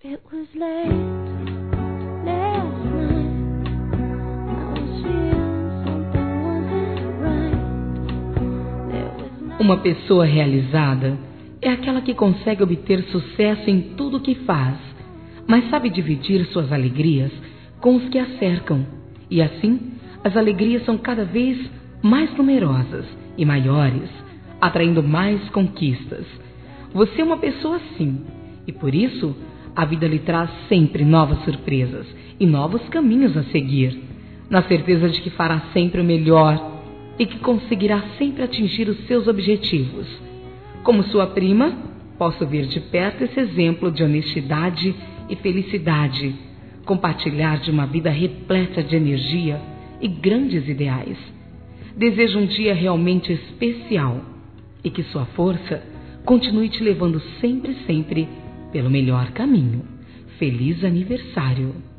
It was late last night. I was feeling something wasn't right. There was Uma pessoa realizada é aquela que consegue obter sucesso em tudo o que faz, mas sabe dividir suas alegrias com os que a cercam. E assim, as alegrias são cada vez mais numerosas e maiores, atraindo mais conquistas. Você é uma pessoa assim, e por isso a vida lhe traz sempre novas surpresas e novos caminhos a seguir, na certeza de que fará sempre o melhor e que conseguirá sempre atingir os seus objetivos. Como sua prima, posso ver de perto esse exemplo de honestidade e felicidade, compartilhar de uma vida repleta de energia e grandes ideais. Desejo um dia realmente especial e que sua força continue te levando sempre pelo melhor caminho. Feliz aniversário!